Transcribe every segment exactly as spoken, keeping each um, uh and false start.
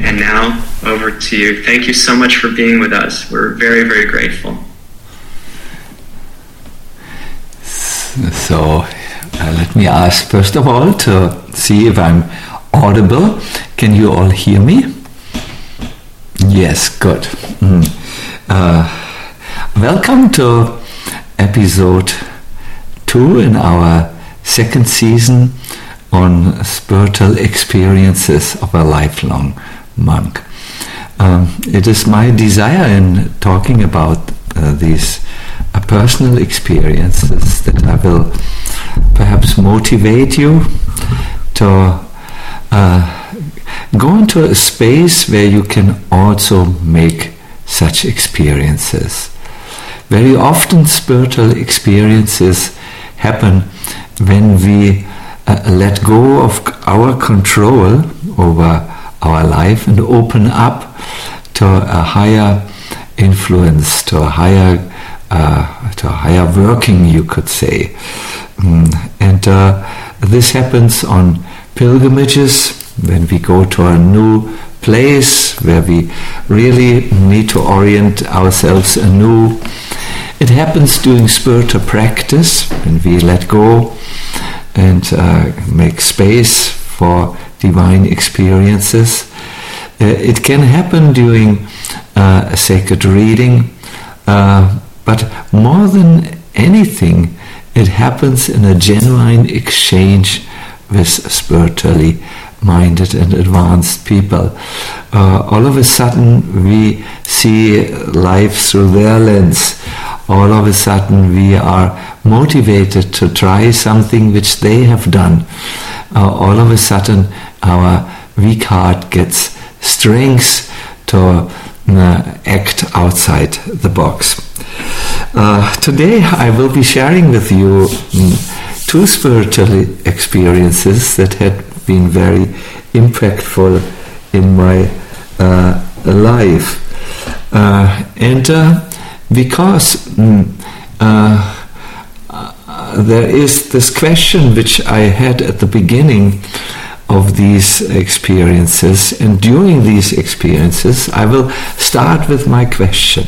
And now, over to you. Thank you so much for being with us. We're very, very grateful. So, uh, let me ask, first of all, to see if I'm audible. Can you all hear me? Yes, good. Mm. Uh, welcome to episode two in our second season on spiritual experiences of a lifelong monk. Um, it is my desire in talking about uh, these uh, personal experiences that I will perhaps motivate you to uh, go into a space where you can also make such experiences. Very often spiritual experiences happen when we uh, let go of our control over our life and open up to a higher influence, to a higher, uh, to a higher working, you could say. Mm. And uh, this happens on pilgrimages, when we go to a new place where we really need to orient ourselves anew. It happens during spiritual practice, when we let go and uh, make space for divine experiences. Uh, it can happen during uh, a sacred reading, uh, but more than anything, it happens in a genuine exchange with spiritually minded and advanced people. Uh, all of a sudden we see life through their lens. All of a sudden we are motivated to try something which they have done. Uh, all of a sudden our weak heart gets strength to uh, act outside the box. Uh, today I will be sharing with you um, two spiritual experiences that had been very impactful in my uh, life. Uh, and uh, because mm, uh, uh, there is this question which I had at the beginning of these experiences, and during these experiences I will start with my question.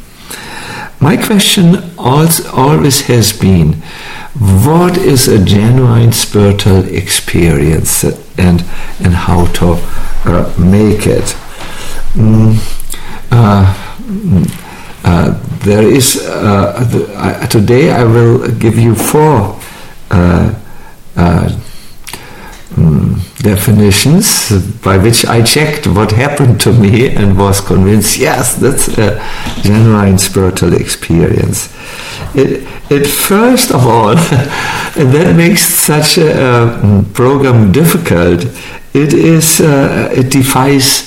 My question also always has been, what is a genuine spiritual experience, and and how to uh, make it? Mm, uh, uh, there is uh, the, uh, today I will give you four uh, uh, um, definitions by which I checked what happened to me and was convinced, yes, that's a genuine spiritual experience. It, it first of all, and that makes such a uh, program difficult, it is uh, it defies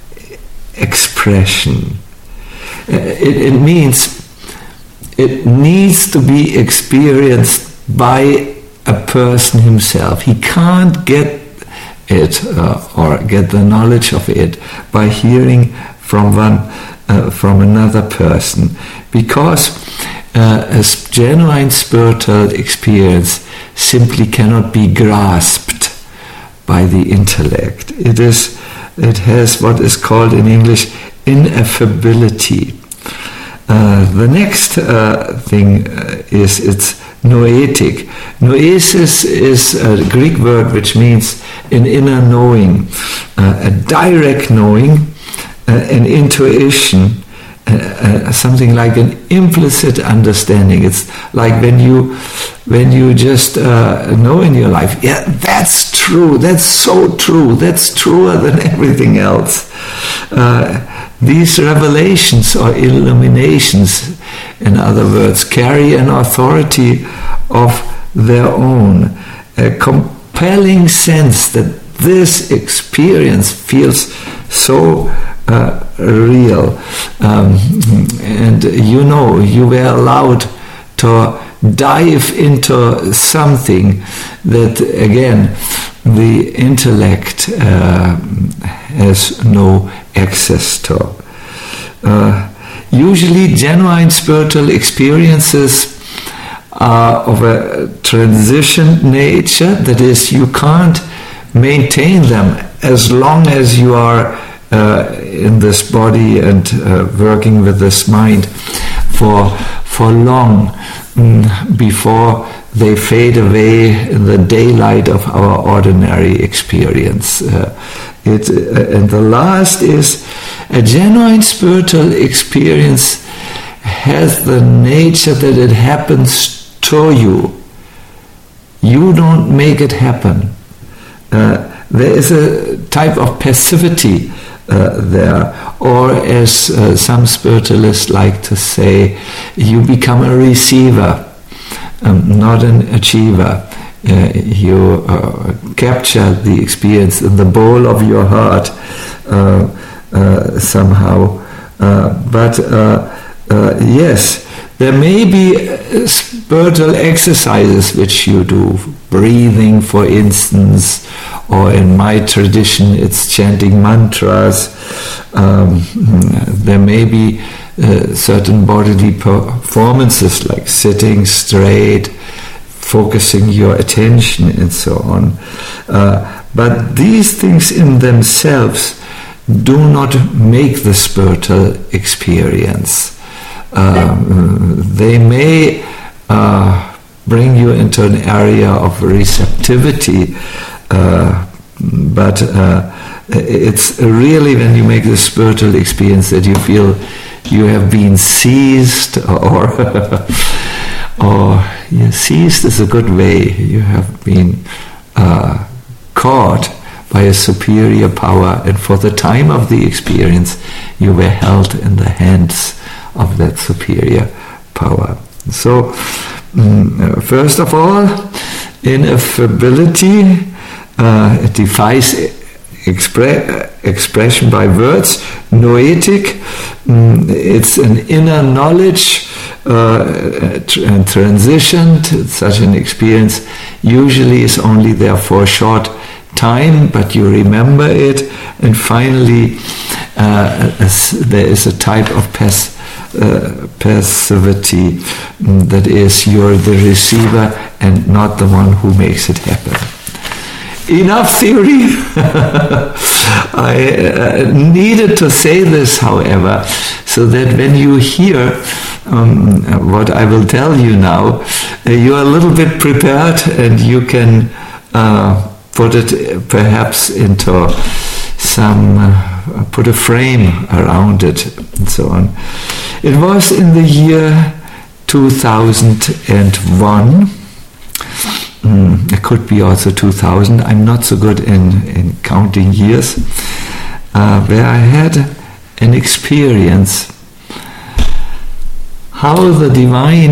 expression. Uh, it, it means it needs to be experienced by a person himself. He can't get it uh, or get the knowledge of it by hearing from one uh, from another person, because uh, a genuine spiritual experience simply cannot be grasped by the intellect. It is it has what is called in English ineffability. Uh, the next uh, thing uh, is it's noetic. Noesis is a Greek word which means an inner knowing, uh, a direct knowing, uh, an intuition, uh, uh, something like an implicit understanding. It's like when you when you just uh, know in your life, yeah, that's true, that's so true, that's truer than everything else. Uh, these revelations or illuminations, in other words, carry an authority of their own, a compelling sense that this experience feels so uh, real. Um, and you know, you were allowed to dive into something that, again, the intellect uh, has no access to. Uh, usually genuine spiritual experiences are of a transition nature, that is, you can't maintain them as long as you are uh, in this body and uh, working with this mind for for long mm, before they fade away in the daylight of our ordinary experience. Uh, it, uh, and the last is a genuine spiritual experience has the nature that it happens to you. You don't make it happen. Uh, there is a type of passivity uh, there, or as uh, some spiritualists like to say, you become a receiver, um, not an achiever. Uh, you uh, capture the experience in the bowl of your heart uh, uh, somehow. Uh, but uh, uh, yes, there may be uh, spiritual exercises which you do, breathing for instance, or in my tradition it's chanting mantras. Um, there may be uh, certain bodily performances like sitting straight, focusing your attention and so on. Uh, but these things in themselves do not make the spiritual experience. Um, they may uh, bring you into an area of receptivity, uh, but uh, it's really when you make the spiritual experience that you feel you have been seized, or or yeah, seized is a good way. You have been uh, caught by a superior power, and for the time of the experience you were held in the hands of that superior power. So, um, first of all, ineffability, uh, it defies expre- expression by words. Noetic, um, it's an inner knowledge uh, and transition. Such an experience usually is only there for a short time, but you remember it. And finally, uh, there is a type of pass Uh, passivity, um, that is, you're the receiver and not the one who makes it happen. Enough theory. I uh, needed to say this, however, so that when you hear um, what I will tell you now, uh, you're a little bit prepared and you can uh, put it perhaps into some, uh, put a frame around it and so on. It was in the year two thousand one. Mm, it could be also two thousand. I'm not so good in, in counting years. Uh, where I had an experience how the divine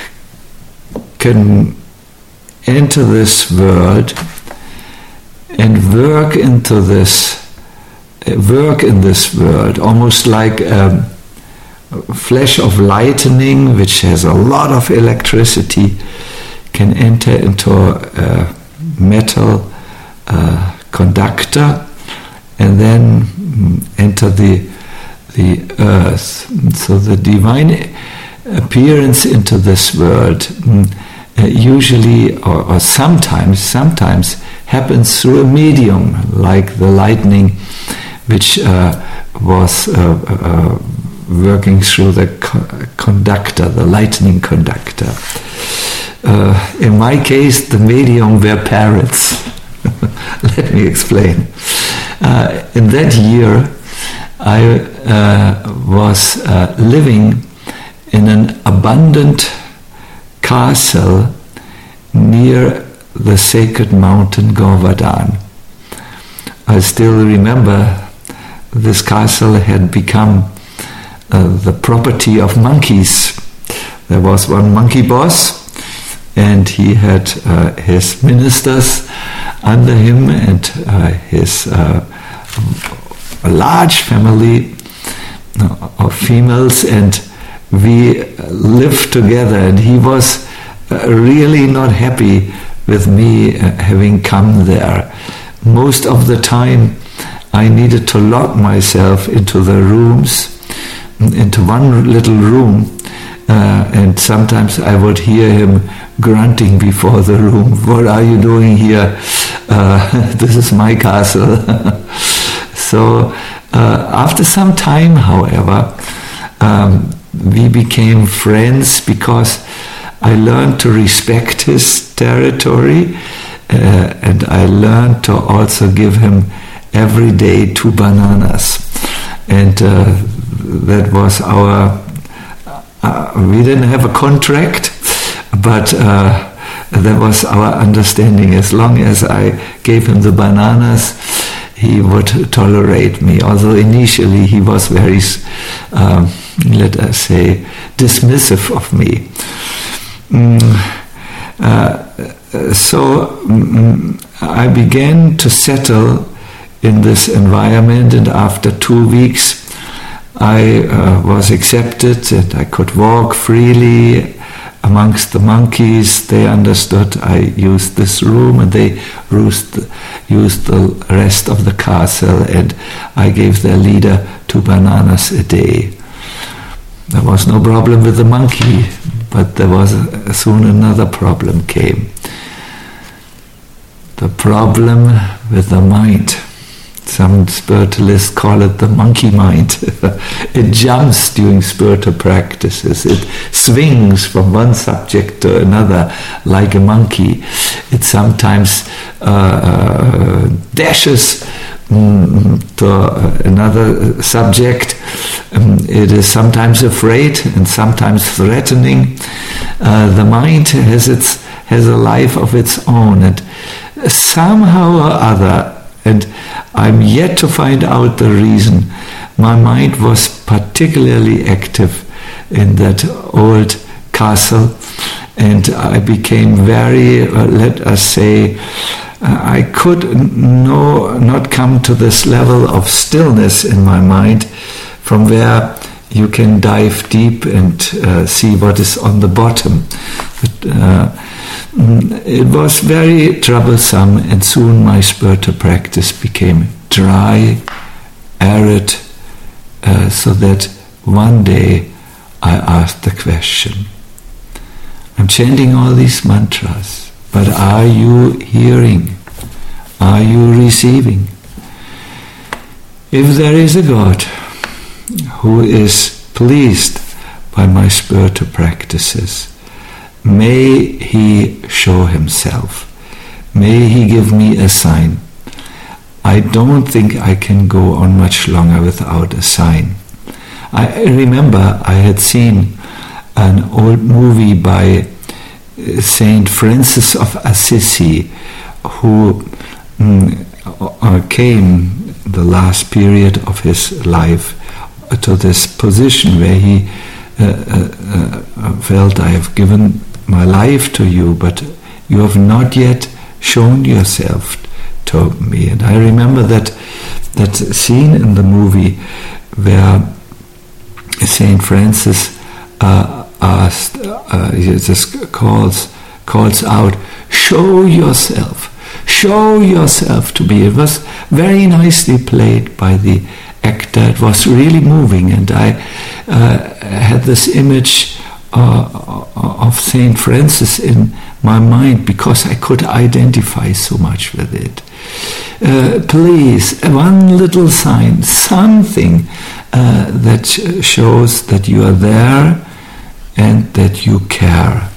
can enter this world and work into this, work in this world, almost like um, flash of lightning, which has a lot of electricity, can enter into a metal uh, conductor and then enter the the earth. So the divine appearance into this world uh, usually or, or sometimes sometimes happens through a medium, like the lightning, which uh, was uh, uh, working through the co- conductor, the lightning conductor. Uh, in my case, the medium were parrots. Let me explain. Uh, in that year, I uh, was uh, living in an abandoned castle near the sacred mountain Govardhan. I still remember this castle had become Uh, the property of monkeys. There was one monkey boss, and he had uh, his ministers under him, and uh, his uh, a large family of females, and we lived together. And he was uh, really not happy with me uh, having come there. Most of the time, I needed to lock myself into the rooms, into one little room, uh, and sometimes I would hear him grunting before the room, "What are you doing here? Uh, this is my castle." So uh, after some time, however, um, we became friends because I learned to respect his territory, uh, and I learned to also give him every day two bananas. And uh, that was our, uh, we didn't have a contract, but uh, that was our understanding. As long as I gave him the bananas, he would tolerate me. Although initially he was very, um, let us say, dismissive of me. Mm, uh, so mm, I began to settle in this environment, and after two weeks I uh, was accepted and I could walk freely amongst the monkeys. They understood I used this room, and they used, used the rest of the castle, and I gave their leader two bananas a day. There was no problem with the monkey, but there was a, soon another problem came. The problem with the mind. Some spiritualists call it the monkey mind. It jumps during spiritual practices. It swings from one subject to another like a monkey. It sometimes uh, uh, dashes mm, to another subject. Um, it is sometimes afraid and sometimes threatening. Uh, the mind has its has a life of its own, and somehow or other, and I'm yet to find out the reason, my mind was particularly active in that old castle, and I became very, uh, let us say, uh, I could no, not come to this level of stillness in my mind from where you can dive deep and uh, see what is on the bottom. But, uh, it was very troublesome, and soon my spiritual practice became dry, arid, uh, so that one day I asked the question, I'm chanting all these mantras, but are you hearing? Are you receiving? If there is a God who is pleased by my spiritual practices, may he show himself. May he give me a sign. I don't think I can go on much longer without a sign. I remember I had seen an old movie by Saint Francis of Assisi, who mm, came the last period of his life to this position where he uh, uh, uh, felt, I have given my life to you, but you have not yet shown yourself to me. And I remember that that scene in the movie where Saint Francis uh, asked, uh, he just calls calls out, "Show yourself, show yourself to me." It was very nicely played by the actor. It was really moving, and I uh, had this image uh, of Saint Francis in my mind because I could identify so much with it. Uh, please, one little sign, something uh, that shows that you are there and that you care.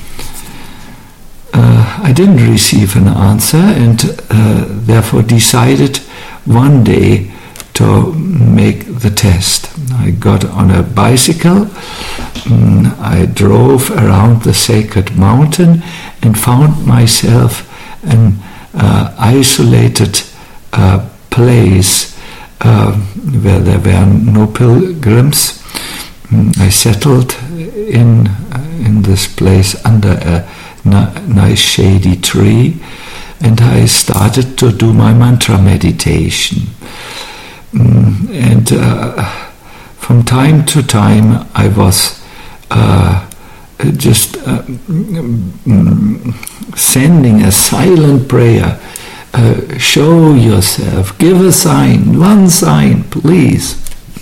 Uh, I didn't receive an answer, and uh, therefore decided one day to make the test. I got on a bicycle, mm, I drove around the sacred mountain and found myself an uh, isolated uh, place uh, where there were no pilgrims. Mm, I settled in, uh, in this place under a n- nice shady tree, and I started to do my mantra meditation. Mm, and uh, from time to time I was uh, just uh, mm, sending a silent prayer. Uh, show yourself, give a sign, one sign, please.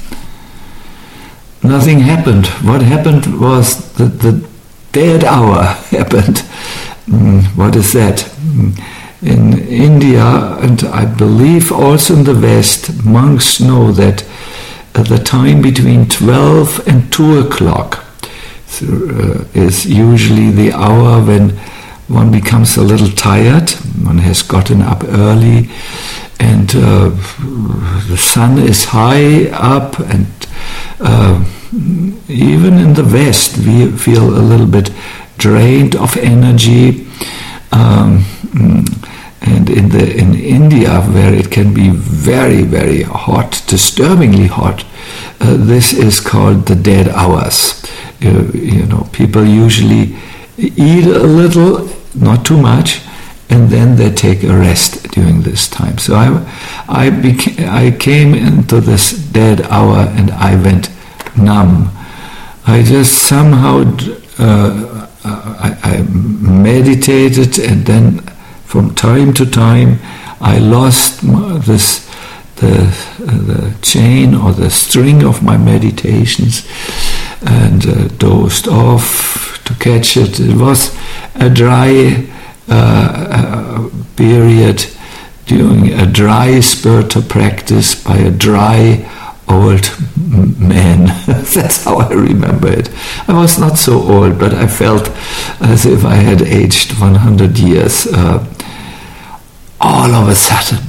Nothing happened. What happened was that the dead hour happened. Mm, what is that? Mm, in India, and I believe also in the West, monks know that at the time between twelve and two o'clock uh, is usually the hour when one becomes a little tired. One has gotten up early, and uh, the sun is high up, and uh, even in the West we feel a little bit drained of energy. Um, and in the in India, where it can be very, very hot, disturbingly hot, uh, this is called the dead hours. Uh, you know, people usually eat a little, not too much, and then they take a rest during this time. So I, I, beca- I came into this dead hour, and I went numb. I just somehow uh, I, I meditated, and then from time to time I lost this the uh, the chain or the string of my meditations, and uh, dozed off to catch it. It was a dry uh, uh, period during a dry spiritual practice by a dry old man. That's how I remember it. I was not so old, but I felt as if I had aged one hundred years. Uh, all of a sudden,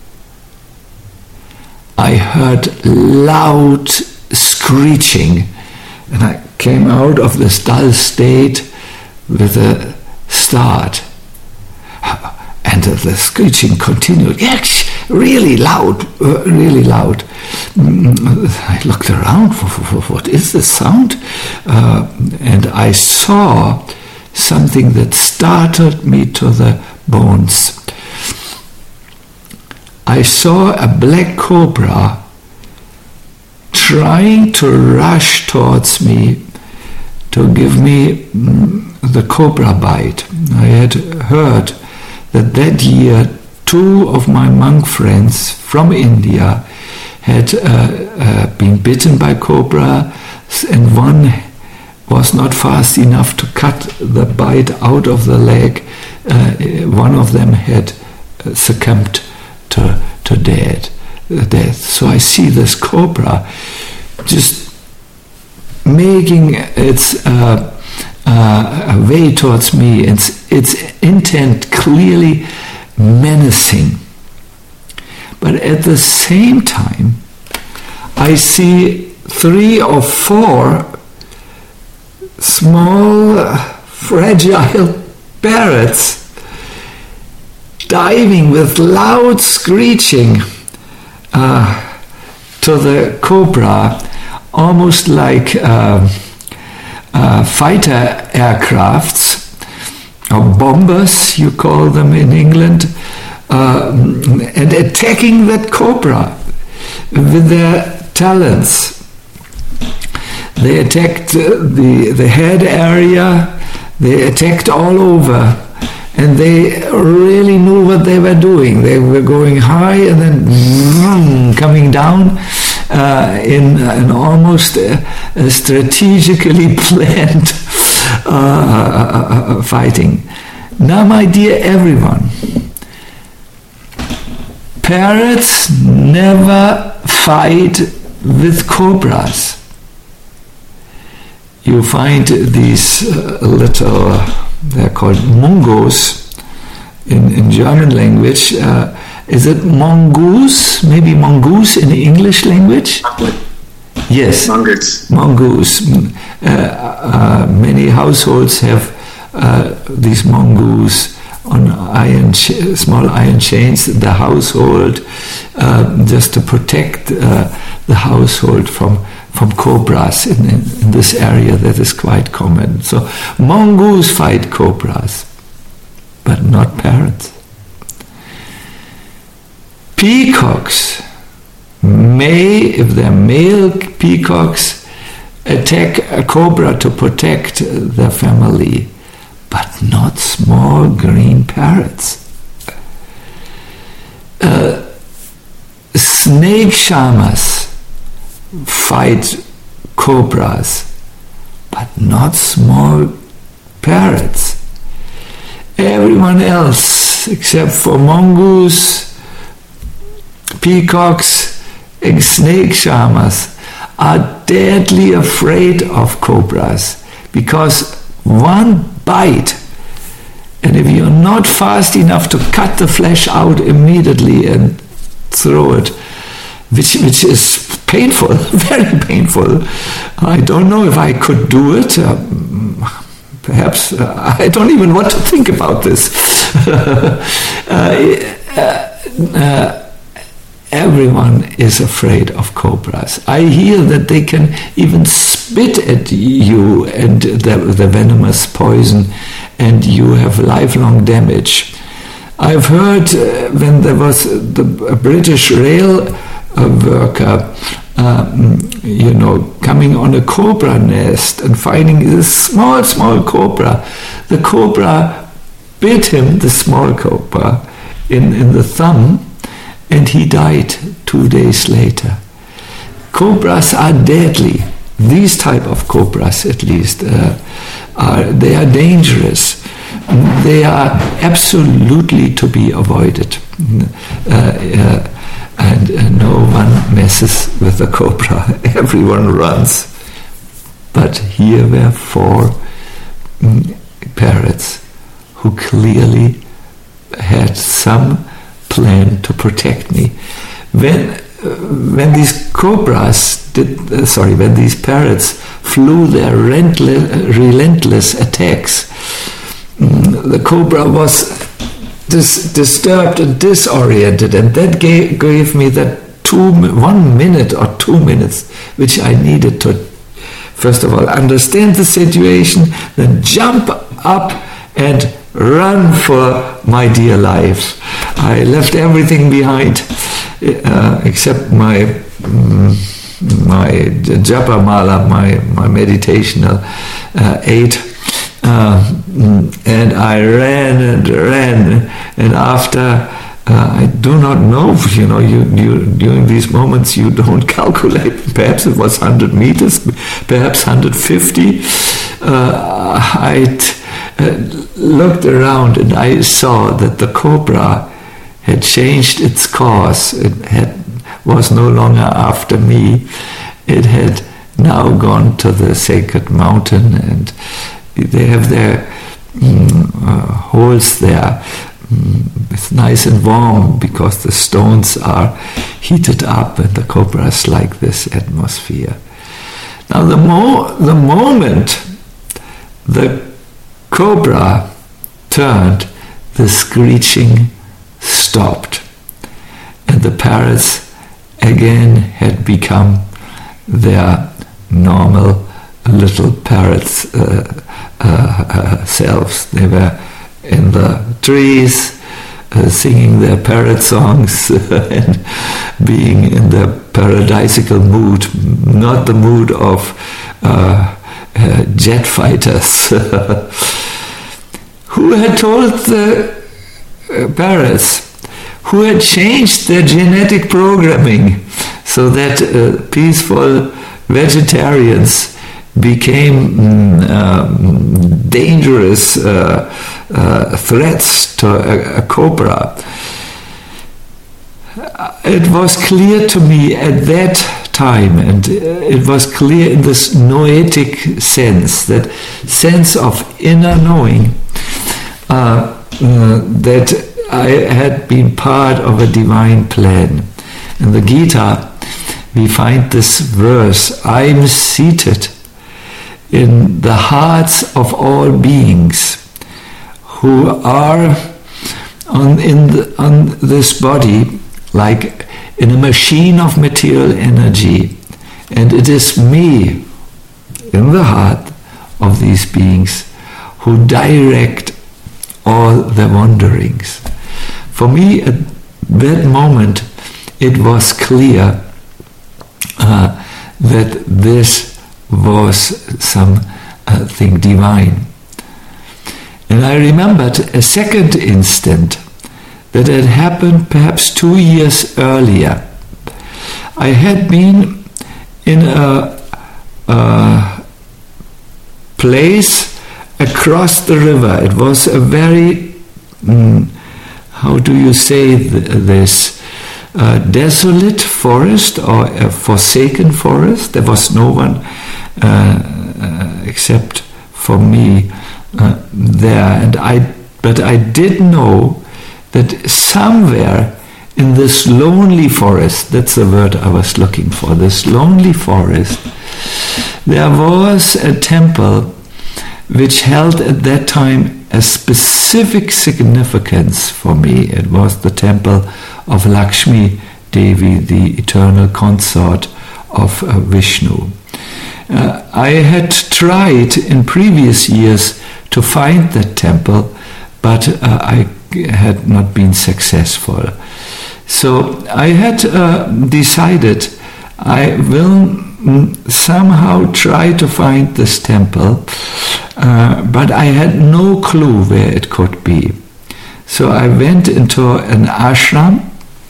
I heard loud screeching, and I came out of this dull state with a start. And the screeching continued, yes, really loud, uh, really loud. I looked around, what is this sound? Uh, and I saw something that startled me to the bones. I saw a black cobra trying to rush towards me to give me mm, the cobra bite. I had heard that that year two of my monk friends from India had uh, uh, been bitten by cobra, and one was not fast enough to cut the bite out of the leg. Uh, one of them had uh, succumbed to, to dead, uh, death. So I see this cobra just making its uh, uh, way towards me, and its, its intent clearly menacing. But at the same time, I see three or four small, uh, fragile parrots diving with loud screeching uh, to the cobra, almost like uh, uh, fighter aircrafts, or bombers, you call them in England, uh, and attacking that cobra with their talons. They attacked uh, the, the head area, they attacked all over, and they really knew what they were doing. They were going high and then vroom, coming down uh, in an almost uh, a strategically planned uh, fighting. Now, my dear everyone, parrots never fight with cobras. You find these uh, little, uh, they're called mungos in, in German language. Uh, is it mongoose? Maybe mongoose in the English language? Yes. Mongoose. Mongoose. Uh, uh, many households have uh, these mongoose on iron, ch- small iron chains in the household, uh, just to protect uh, the household from from cobras in, in, in this area. That is quite common. So mongoose fight cobras, but not parrots. Peacocks may, if they're male peacocks, attack a cobra to protect their family, but not small green parrots. Uh, snake shamas fight cobras, but not small parrots. Everyone else except for mongoose, peacocks, and snake charmers, are deadly afraid of cobras, because one bite, and if you're not fast enough to cut the flesh out immediately and throw it, which which is painful, very painful. I don't know if I could do it. Uh, perhaps uh, I don't even want to think about this. uh, uh, uh, Everyone is afraid of cobras. I hear that they can even spit at you and the, the venomous poison, and you have lifelong damage. I've heard uh, when there was the a British rail uh, worker, um, you know, coming on a cobra nest and finding this small, small cobra. The cobra bit him, the small cobra, in, in the thumb, and he died two days later. Cobras are deadly. These type of cobras, at least, uh, are they are dangerous. They are absolutely to be avoided. Uh, uh, and uh, no one messes with the cobra. Everyone runs. But here were four mm, parrots who clearly had some plan to protect me. When uh, when these cobras did, uh, sorry, when these parrots flew their relentless, relentless attacks, mm, the cobra was dis- disturbed and disoriented, and that gave, gave me that two, one minute or two minutes, which I needed to, first of all, understand the situation, then jump up and run for my dear life. I left everything behind, uh, except my um, my japa mala, my my meditational uh, aid, uh, and I ran and ran. And after, uh, I do not know. You know, you, you during these moments you don't calculate. Perhaps it was one hundred meters, perhaps one hundred fifty. Uh, I uh, looked around and I saw that the cobra had changed its course. It had, was no longer after me. It had now gone to the sacred mountain, and they have their mm, uh, holes there. Mm, it's nice and warm because the stones are heated up, and the cobras like this atmosphere. Now, the more the moment the cobra turned, the screeching stopped, and the parrots again had become their normal little parrots uh, uh, uh, selves. They were in the trees uh, singing their parrot songs and being in the paradisical mood, not the mood of uh, uh, jet fighters. Who had told the uh, parrots, who had changed their genetic programming so that uh, peaceful vegetarians became mm, um, dangerous uh, uh, threats to a, a cobra? It was clear to me at that time, and it was clear in this noetic sense, that sense of inner knowing, uh, uh, that I had been part of a divine plan. In the Gita, we find this verse: I'm seated in the hearts of all beings who are on, in the, on this body, like in a machine of material energy. And it is me, in the heart of these beings, who direct all the wanderings. For me, at that moment, it was clear uh, that this was something divine. And I remembered a second instant that had happened perhaps two years earlier. I had been in a, a place across the river. It was a very mm, how do you say th- this, uh, desolate forest or a forsaken forest. There was no one uh, uh, except for me uh, there, and I. But I did know that somewhere in this lonely forest, that's the word I was looking for, this lonely forest, there was a temple which held at that time a specific significance for me. It was the temple of Lakshmi Devi, the eternal consort of uh, Vishnu. Uh, I had tried in previous years to find that temple, but uh, I had not been successful. So I had uh, decided I will mm, somehow try to find this temple, uh, but I had no clue where it could be. So I went into an ashram.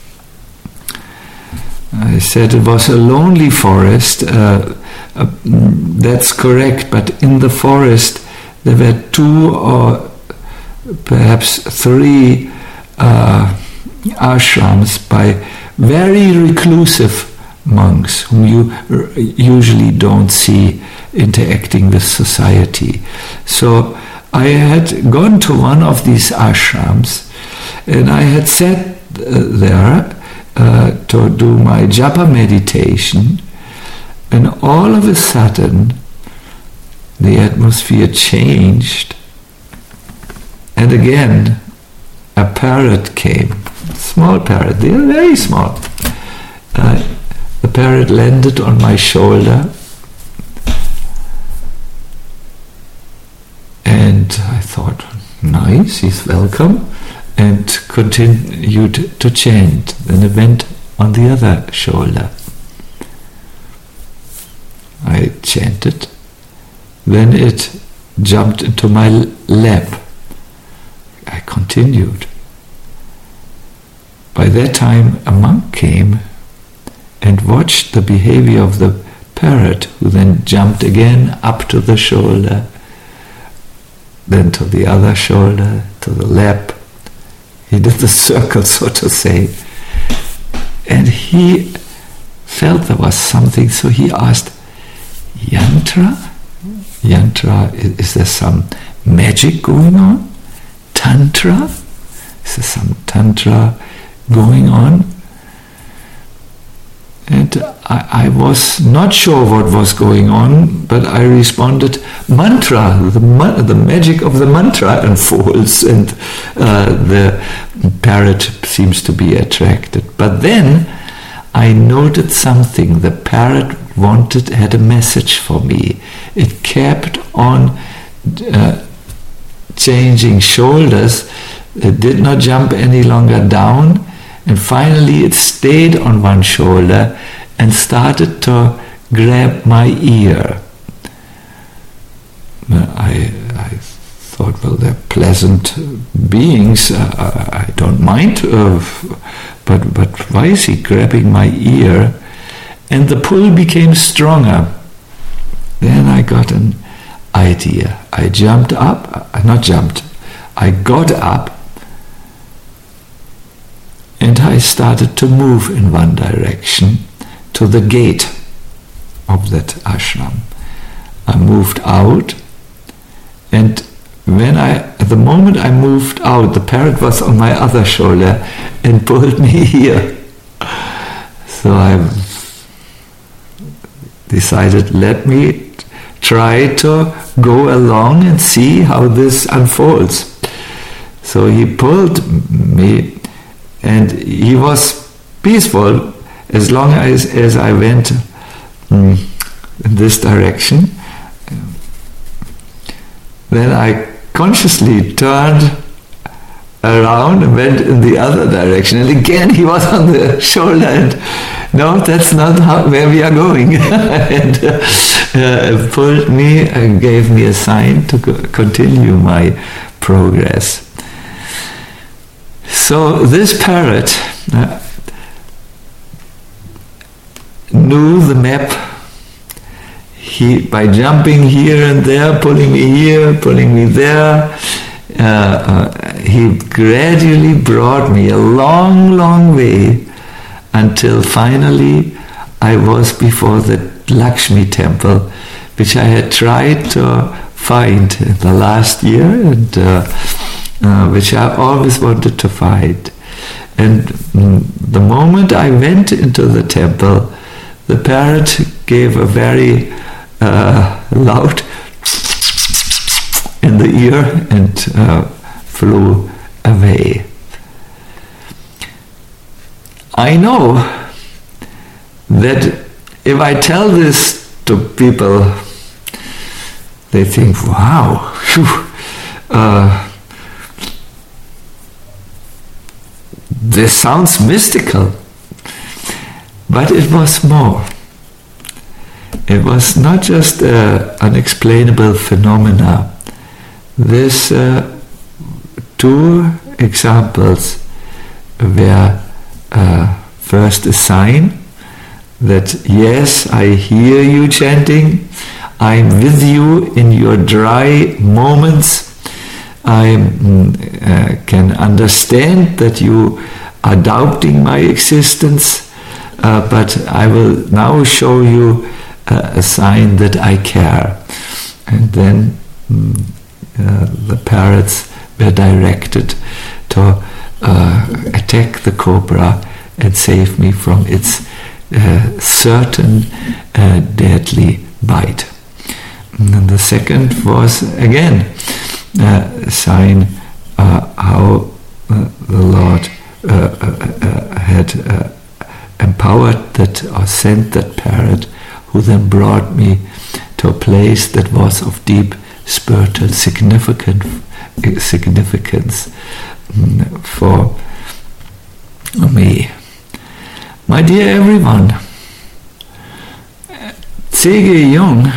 I said it was a lonely forest. Uh, uh, that's correct, but in the forest there were two or perhaps three uh, ashrams by very reclusive monks whom you r- usually don't see interacting with society. So I had gone to one of these ashrams and I had sat uh, there uh, to do my japa meditation, and all of a sudden the atmosphere changed, and again a parrot came. Small parrot, they are very small. Uh, the parrot landed on my shoulder, and I thought, nice, he's welcome, and continued to chant. Then it went on the other shoulder. I chanted. Then it jumped into my lap. I continued. By that time, a monk came and watched the behavior of the parrot, who then jumped again up to the shoulder, then to the other shoulder, to the lap. He did the circle, so to say. And he felt there was something, so he asked, Yantra? Yantra, is, is there some magic going on? Tantra? Is there some Tantra going on? And I, I was not sure what was going on, but I responded, mantra, the, the magic of the mantra unfolds, and uh, the parrot seems to be attracted. But then I noted something. The parrot wanted, had a message for me. It kept on uh, changing shoulders. It did not jump any longer down, and finally it stayed on one shoulder and started to grab my ear. I, I thought, well, they're pleasant beings, uh, I don't mind, uh, but, but why is he grabbing my ear? And the pull became stronger. Then I got an idea. I jumped up, uh, not jumped, I got up, and I started to move in one direction to the gate of that ashram. I moved out, and when I, at the moment I moved out, the parrot was on my other shoulder and pulled me here. So I decided, let me try to go along and see how this unfolds. So he pulled me, and he was peaceful as long as, as I went mm, in this direction. Then I consciously turned around and went in the other direction. And again he was on the shoulder, and no, that's not how, where we are going. and uh, uh, pulled me and gave me a sign to go, continue my progress. So this parrot uh, knew the map. He, by jumping here and there, pulling me here, pulling me there, uh, uh, he gradually brought me a long, long way until finally I was before the Lakshmi temple, which I had tried to find in the last year, and uh, uh, which I always wanted to find. And mm, the moment I went into the temple, the parrot gave a very uh, loud in the ear and uh, flew away. I know that if I tell this to people, they think, wow, phew, uh, this sounds mystical. But it was more. It was not just uh, unexplainable phenomena. These uh, two examples were uh, first a sign that yes, I hear you chanting, I'm with you in your dry moments, I uh, can understand that you are doubting my existence, uh, but I will now show you uh, a sign that I care. And then mm, uh, the parrots were directed to uh, attack the cobra and save me from its uh, certain uh, deadly bite. And then the second was again a sign uh, how uh, the Lord uh, uh, had uh, empowered that or sent that parrot, who then brought me to a place that was of deep spiritual significant, significance for me. My dear everyone, C G Jung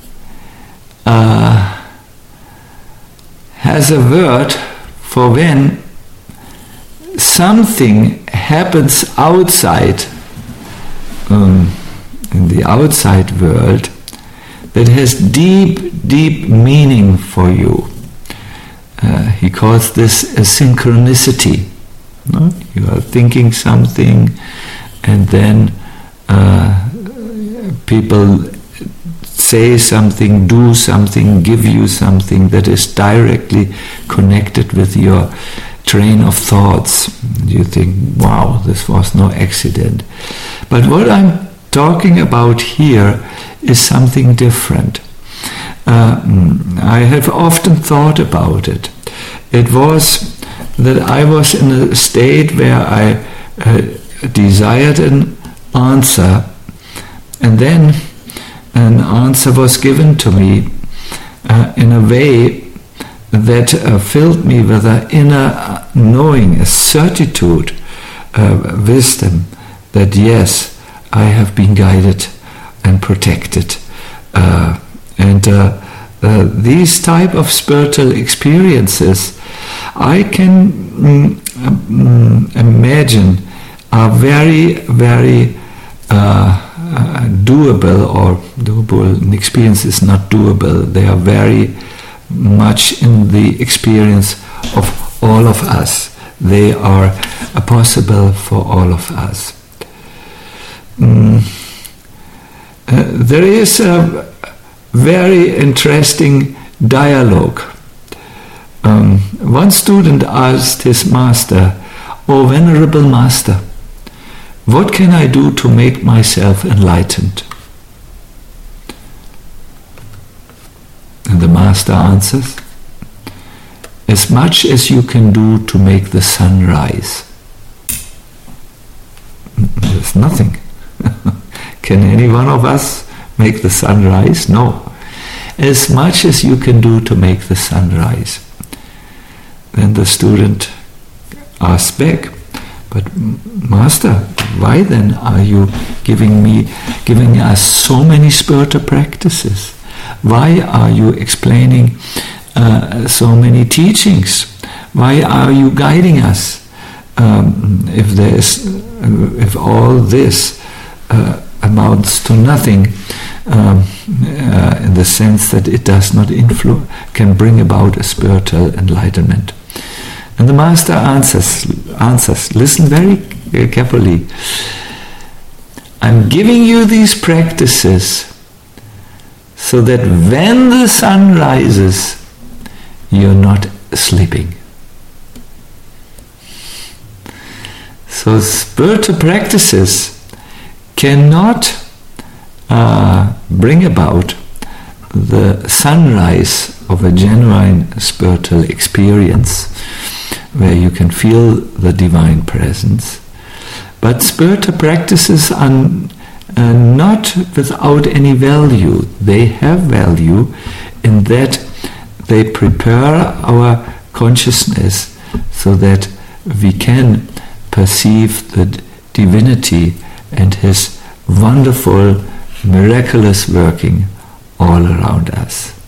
uh, has a word for when something happens outside, um, in the outside world, that has deep, deep meaning for you. Uh, he calls this a synchronicity. No? You are thinking something, and then uh, people say something, do something, give you something that is directly connected with your train of thoughts. You think, wow, this was no accident. But what I'm talking about here is something different. Uh, I have often thought about it. It was that I was in a state where I uh, desired an answer, and then an answer was given to me uh, in a way that uh, filled me with an inner knowing, a certitude, uh, wisdom, that yes, I have been guided and protected. Uh, and uh, uh, these type of spiritual experiences, I can mm, mm, imagine, are very, very uh, uh, doable, or doable. An experience is not doable. They are very much in the experience of all of us. They are uh, possible for all of us. Mm. Uh, there is a very interesting dialogue. Um, one student asked his master, "Oh, Venerable Master, what can I do to make myself enlightened?" And the master answers, "As much as you can do to make the sun rise." There's nothing. Can any one of us make the sun rise? No. As much as you can do to make the sun rise. Then the student asks back, "But Master, why then are you giving me, giving us so many spiritual practices? Why are you explaining uh, so many teachings? Why are you guiding us? Um, if there's, if all this uh, amounts to nothing, um, uh, in the sense that it does not influence, can bring about a spiritual enlightenment. And the Master answers, answers, listen very carefully. I'm giving you these practices so that when the sun rises, you're not sleeping. So spiritual practices cannot uh, bring about the sunrise of a genuine spiritual experience where you can feel the divine presence. But spiritual practices are uh, not without any value. They have value in that they prepare our consciousness so that we can perceive the divinity and His wonderful, miraculous working all around us.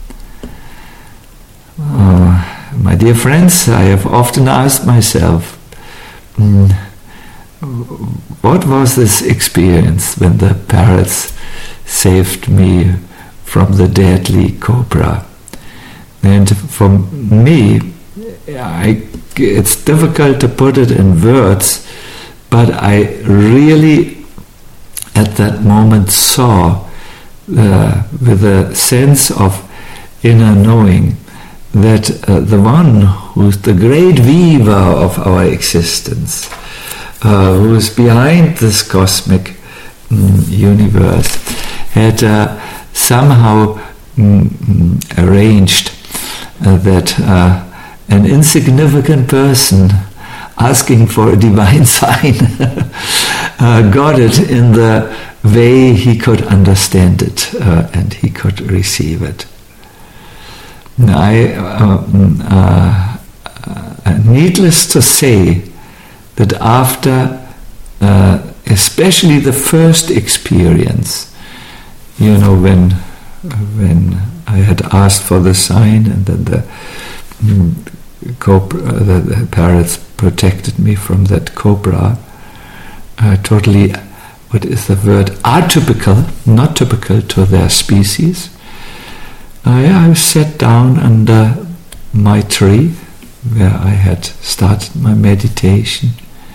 Uh, my dear friends, I have often asked myself, mm, what was this experience when the parrots saved me from the deadly cobra? And for me, I, it's difficult to put it in words, but I really at that moment saw uh, with a sense of inner knowing that uh, the one who's the great weaver of our existence, uh, who is behind this cosmic mm, universe, had uh, somehow mm, arranged uh, that uh, an insignificant person asking for a divine sign uh, got it in the way he could understand it uh, and he could receive it. I, uh, uh, uh, needless to say that after uh, especially the first experience, you know, when when I had asked for the sign and then the mm, cobra, the, the parrots protected me from that cobra, uh, totally, what is the word, atypical, not typical to their species. Uh, yeah, I sat down under my tree where I had started my meditation,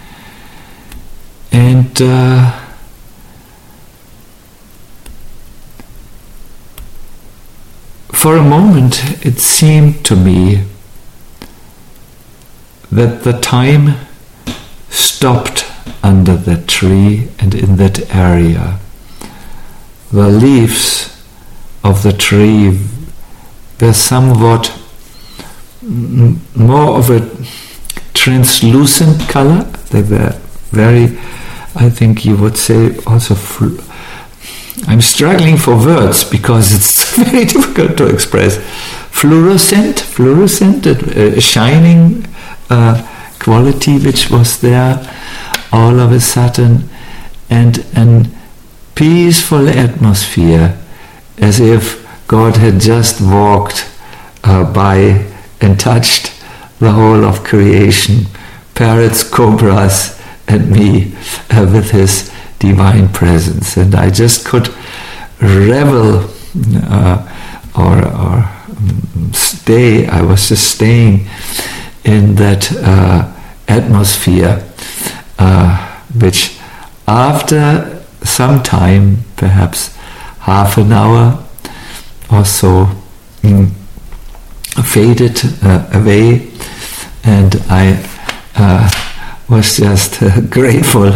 and uh, for a moment it seemed to me that the time stopped under that tree and in that area. The leaves of the tree were somewhat m- more of a translucent color. They were very, I think you would say also, fl- I'm struggling for words because it's very difficult to express. Fluorescent, fluorescent, uh, shining uh, quality which was there all of a sudden, and an peaceful atmosphere, as if God had just walked uh, by and touched the whole of creation, parrots, cobras, and me uh, with His divine presence. And I just could revel uh, or, or um, stay, I was just staying in that uh, atmosphere, uh, which after some time, perhaps half an hour or so, mm, faded uh, away, and I uh, was just uh, grateful.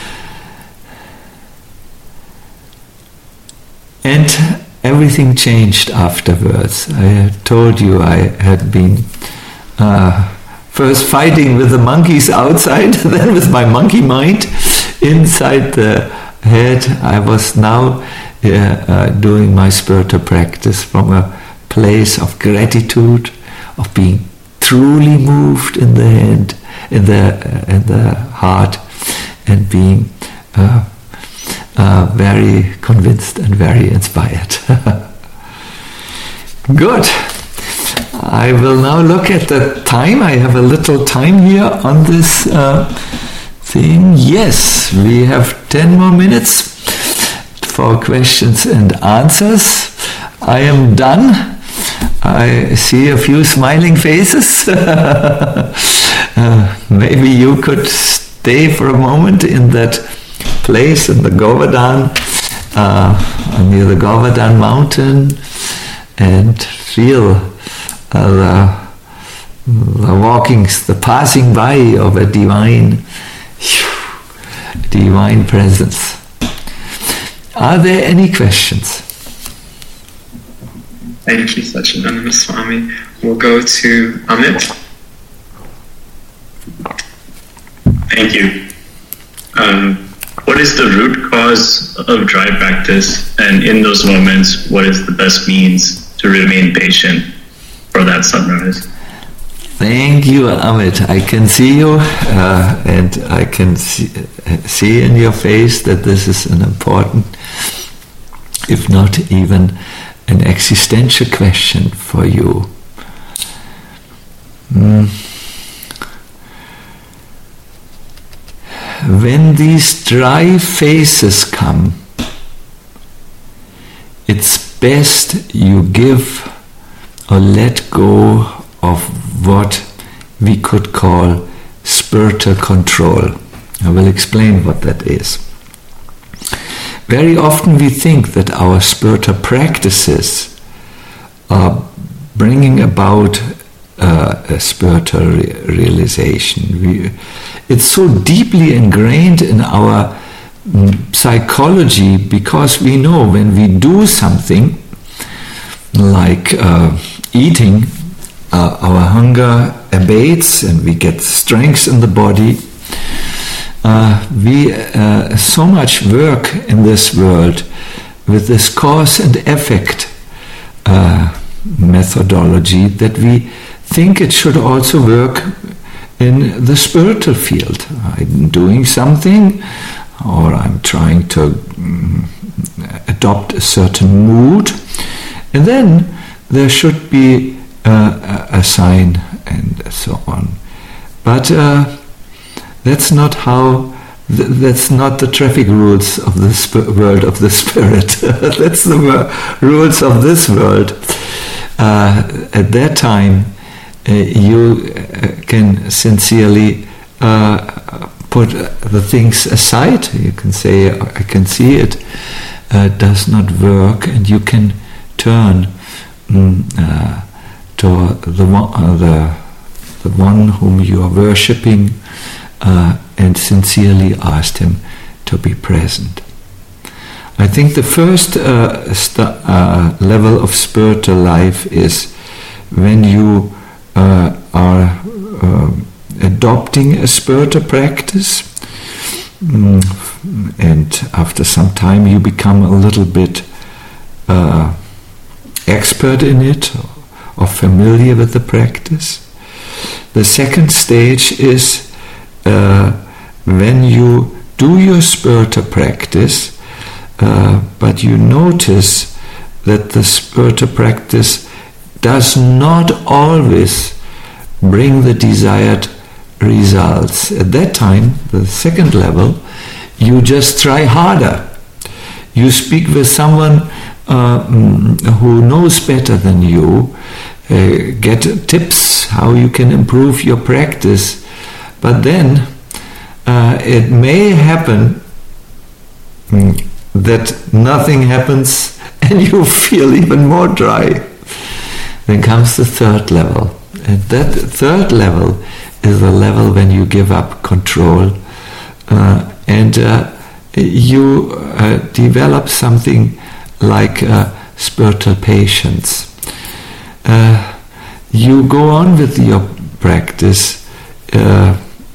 And everything changed afterwards. I told you I had been uh, first fighting with the monkeys outside, then with my monkey mind inside the head. I was now uh, uh, doing my spiritual practice from a place of gratitude, of being truly moved in the head, in the uh, in the heart, and being uh, uh, very convinced and very inspired. Good. I will now look at the time. I have a little time here on this uh, thing. Yes, we have ten more minutes for questions and answers. I am done. I see a few smiling faces. uh, maybe you could stay for a moment in that place in the Govardhan, uh, near the Govardhan mountain, and feel uh, the, the walkings, the passing by of a divine, divine presence. Are there any questions? Thank you, Satchidananda Swami. We'll go to Amit. Thank you. Um, what is the root cause of dry practice? And in those moments, what is the best means to remain patient for that sunrise? Thank you, Amit. I can see you uh, and I can see, see in your face that this is an important, if not even an existential question for you. Mm. When these dry phases come, it's best you give or let go of what we could call spiritual control. I will explain what that is. Very often we think that our spiritual practices are bringing about uh, a spiritual re- realization. We, it's so deeply ingrained in our mm, psychology, because we know when we do something like uh, eating, uh, our hunger abates and we get strength in the body. Uh, we uh, so much work in this world with this cause and effect uh, methodology that we think it should also work in the spiritual field. I'm doing something, or I'm trying to um, adopt a certain mood, and then there should be uh, a sign and so on. But uh, That's not how. Th- that's not the traffic rules of the sp- world of the spirit. That's the wor- rules of this world. Uh, at that time, uh, you uh, can sincerely uh, put the things aside. You can say, "I can see it uh, does not work," and you can turn mm, uh, to the one, uh, the the one whom you are worshipping. Uh, and sincerely asked him to be present. I think the first uh, st- uh, level of spiritual life is when you uh, are uh, adopting a spiritual practice, mm, and after some time you become a little bit uh, expert in it or familiar with the practice. The second stage is Uh, when you do your spiritual practice, uh, but you notice that the spiritual practice does not always bring the desired results. At that time, the second level, you just try harder. You speak with someone uh, who knows better than you, uh, get tips how you can improve your practice. But then uh, it may happen mm, that nothing happens and you feel even more dry. Then comes the third level. And that third level is the level when you give up control uh, and uh, you uh, develop something like uh, spiritual patience. Uh, you go on with your practice uh,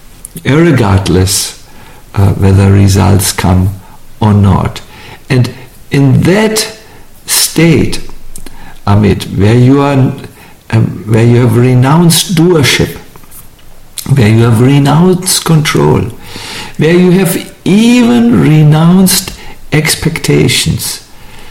irregardless uh, whether results come or not. And in that state, Amit, where you are, um, where you have renounced doership, where you have renounced control, where you have even renounced expectations,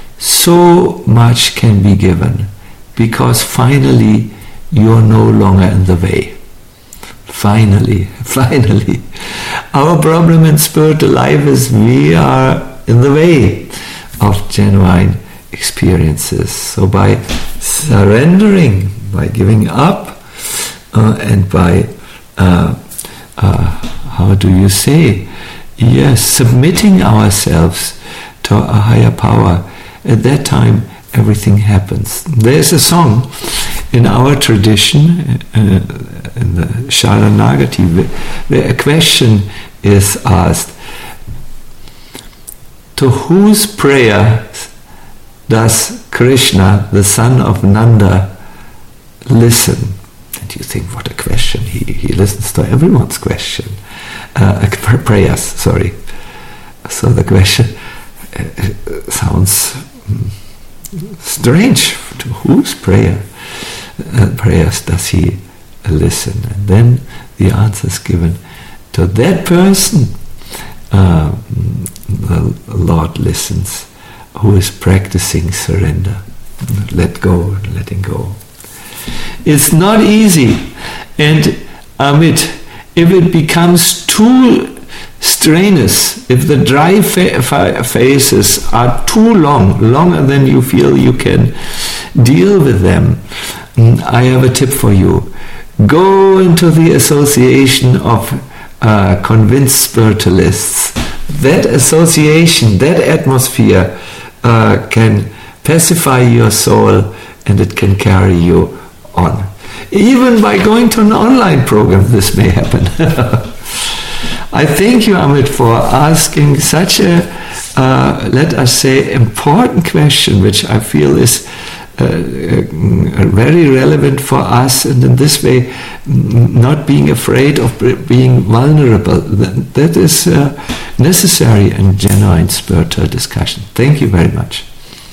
so much can be given, because finally you are no longer in the way. Finally, finally. Our problem in spiritual life is we are in the way. of genuine experiences. So by surrendering, by giving up, uh, and by, uh, uh, how do you say, yes, submitting ourselves to a higher power, at that time everything happens. There's a song in our tradition, uh, in the Sharanagati, where a question is asked: to whose prayer does Krishna, the son of Nanda, listen? And you think, what a question. He, he listens to everyone's question. Uh, prayers, sorry. So the question uh, sounds um, strange. To whose prayer uh, prayers does he listen? And then the answer is given: to that person uh, the Lord listens, who is practicing surrender, let go, letting go. It's not easy, and Amit, if it becomes too strenuous, if the dry fa- fa- phases are too long, longer than you feel you can deal with them, I have a tip for you. Go into the association of uh, convinced spiritualists. That association, that atmosphere uh, can pacify your soul, and it can carry you on. Even by going to an online program, this may happen. I thank you, Amit, for asking such a, uh, let us say, important question, which I feel is uh, very relevant for us, and in this way, not being afraid of being vulnerable. That, that is uh, necessary in genuine spiritual discussion. Thank you very much.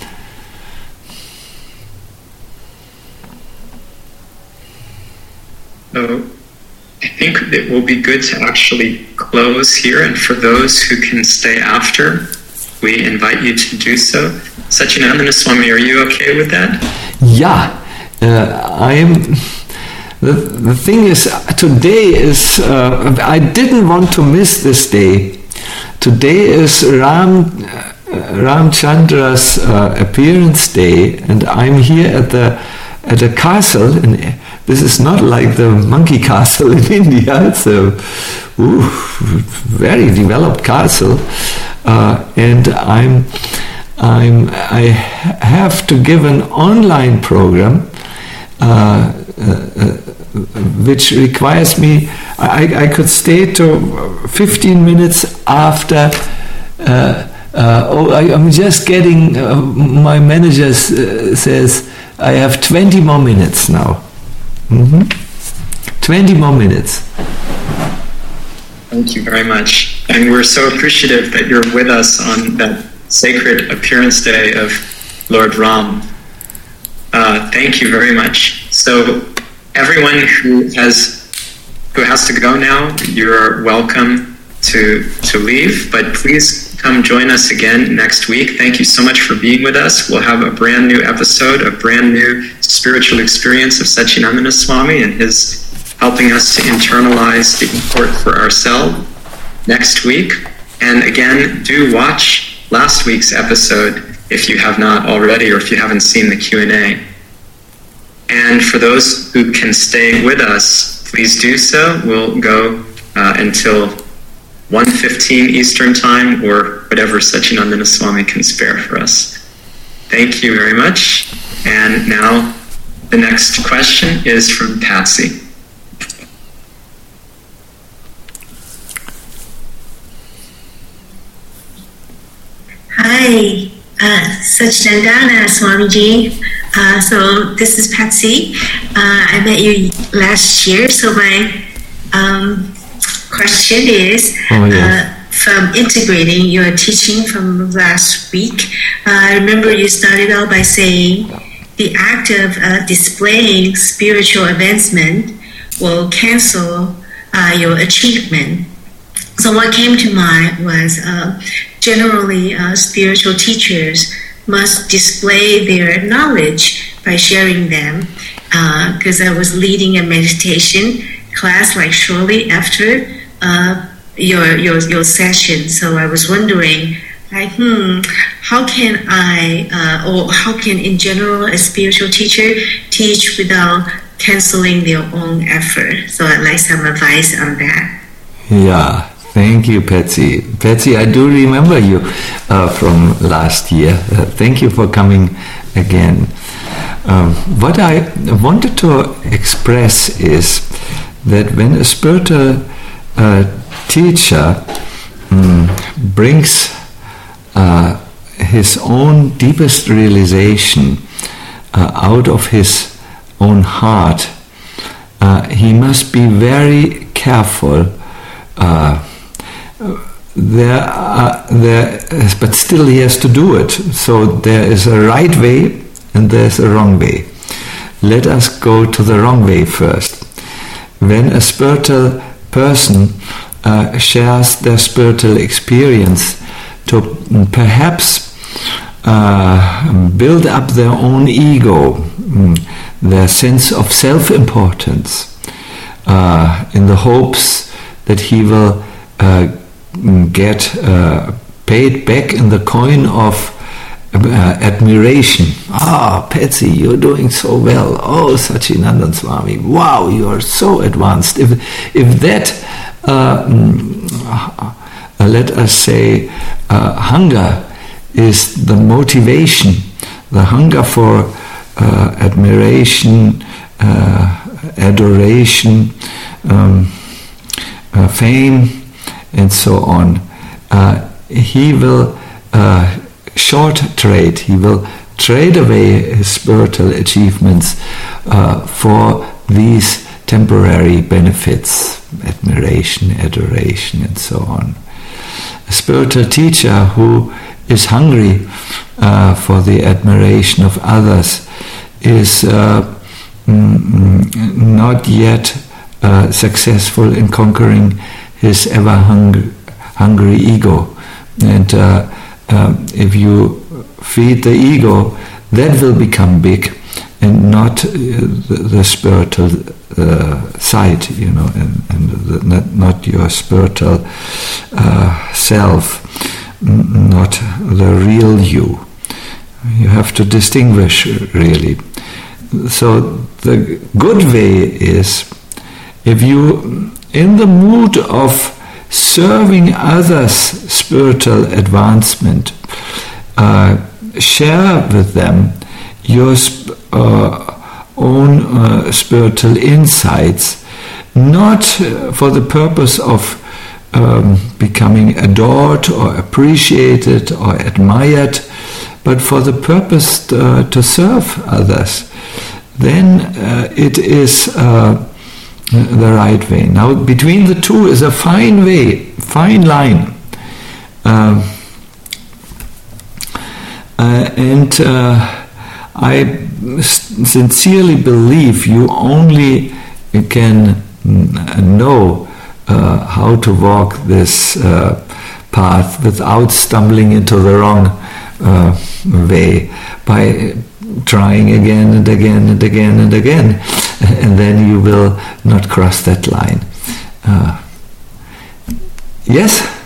So I think it will be good to actually close here, and for those who can stay after, we invite you to do so. Satchidananda Swami, are you okay with that? Yeah, uh, I am. The, the thing is, today is, uh, I didn't want to miss this day. Today is Ram, uh, Ramchandra's uh, appearance day, and I'm here at the at a castle. And this is not like the monkey castle in India. It's a ooh, very developed castle, uh, and I'm I'm I have to give an online program. Uh, uh, uh, which requires me, I, I could stay to fifteen minutes after, uh, uh, oh, I, I'm just getting, uh, my manager uh, says, I have twenty more minutes now. Mm-hmm. twenty more minutes. Thank you very much. And we're so appreciative that you're with us on that sacred appearance day of Lord Ram. Uh, thank you very much. So everyone who has who has to go now, you're welcome to to leave, but please come join us again next week. Thank you so much for being with us. We'll have a brand new episode, a brand new spiritual experience of Satchidananda Swami and his helping us to internalize the import for ourselves next week. And again, do watch last week's episode if you have not already, or if you haven't seen the Q and A. And for those who can stay with us, please do so. We'll go uh, until one fifteen Eastern Time, or whatever Satchidananda Swami can spare for us. Thank you very much. And now the next question is from Patsy. Hi, uh, Satchidananda Swamiji. Uh, so this is Patsy. Uh, I met you last year. So my um, question is, oh, yes. uh, from integrating your teaching from last week, uh, I remember you started out by saying the act of uh, displaying spiritual advancement will cancel uh, your achievement. So what came to mind was uh, generally uh, spiritual teachers must display their knowledge by sharing them, because uh, I was leading a meditation class like shortly after uh, your, your your session. So I was wondering like, hmm, how can I, uh, or how can in general a spiritual teacher teach without canceling their own effort? So I'd like some advice on that. Yeah, thank you, Patsy. Patsy, I do remember you uh, from last year. Uh, thank you for coming again. Um, what I wanted to express is that when a spiritual uh, teacher um, brings uh, his own deepest realization uh, out of his own heart, uh, he must be very careful. Uh, there, are, there, is, but still he has to do it. So there is a right way and there is a wrong way. Let us go to the wrong way first. When a spiritual person uh, shares their spiritual experience to perhaps uh, build up their own ego, their sense of self-importance, uh, in the hopes that he will uh, get uh, paid back in the coin of uh, admiration. Ah, Patsy, you're doing so well. Oh, Satchidananda Swami, wow, you are so advanced. If if that, uh, uh, let us say, uh, hunger is the motivation, the hunger for uh, admiration, uh, adoration, um, uh, fame, and so on, uh, he will uh, short trade, he will trade away his spiritual achievements uh, for these temporary benefits, admiration, adoration, and so on. A spiritual teacher who is hungry uh, for the admiration of others is uh, mm, not yet uh, successful in conquering his ever hung- hungry ego. And uh, uh, if you feed the ego, that will become big, and not uh, the, the spiritual uh, side, you know, and, and the, not, not your spiritual uh, self, not the real you. You have to distinguish, really. So the good way is, if you, in the mood of serving others' spiritual advancement, uh, share with them your sp- uh, own uh, spiritual insights, not uh, for the purpose of um, becoming adored or appreciated or admired, but for the purpose uh, to serve others, then uh, it is uh, the right way. Now, between the two is a fine way, fine line. Um, uh, and uh, I sincerely believe you only can know uh, how to walk this uh, path without stumbling into the wrong uh, way by trying again and again and again and again, and then you will not cross that line. Uh, yes?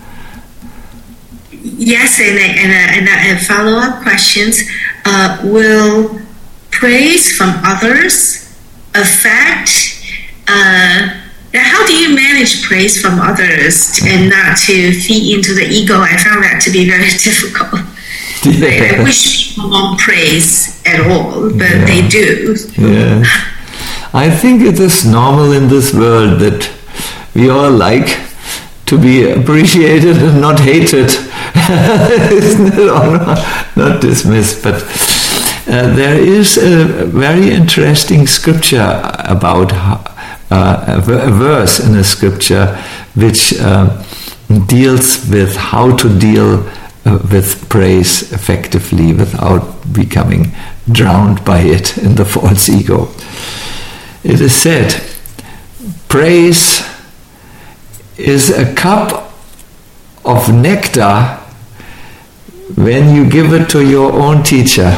Yes, and, and, and, and follow-up questions. Uh, will praise from others affect, uh, how do you manage praise from others and not to feed into the ego? I found that to be very difficult. Yeah. I wish people won't praise at all, but yeah. They do. Yeah. I think it is normal in this world that we all like to be appreciated and not hated. Isn't it? Or not, not dismissed, but uh, there is a very interesting scripture about uh, a, a verse in a scripture which uh, deals with how to deal Uh, with praise effectively without becoming drowned by it in the false ego. It is said, praise is a cup of nectar when you give it to your own teacher,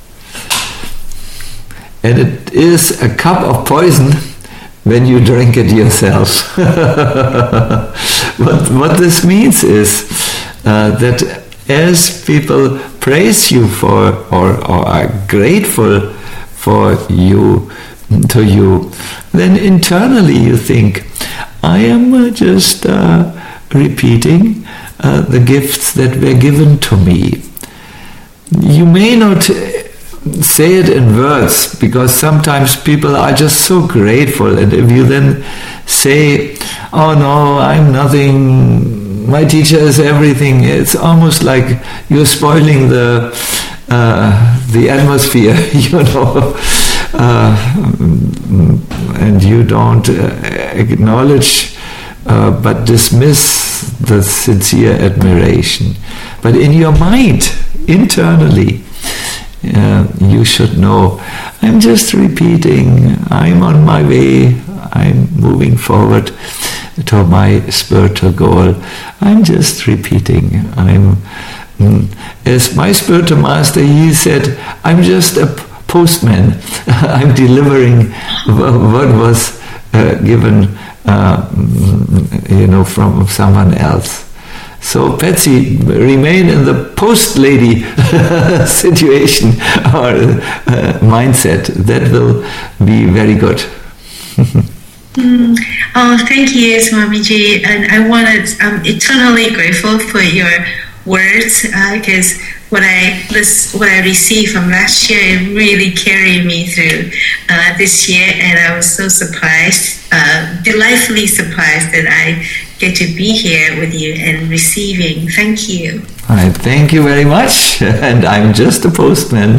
and it is a cup of poison when you drink it yourself. what, what this means is uh, that as people praise you for or, or are grateful for you, to you, then internally you think, I am uh, just uh, repeating uh, the gifts that were given to me. You may not say it in words, because sometimes people are just so grateful, and if you then say, oh no, I'm nothing, my teacher is everything, it's almost like you're spoiling the uh, the atmosphere, you know, uh, and you don't uh, acknowledge uh, but dismiss the sincere admiration. But in your mind, internally, Uh, you should know, I'm just repeating, I'm on my way, I'm moving forward to my spiritual goal. I'm just repeating. I'm, mm, as my spiritual master, he said, I'm just a postman. I'm delivering what was uh, given, uh, you know, from someone else. So Patsy, remain in the post lady situation or uh, mindset. That will be very good. mm. Oh, thank you, Swamiji. And I wanted, I'm eternally grateful for your words, because uh, what I what I received from last year, it really carried me through uh, this year, and I was so surprised, uh, delightfully surprised that I get to be here with you and receiving. Thank you. I thank you very much, and I'm just a postman.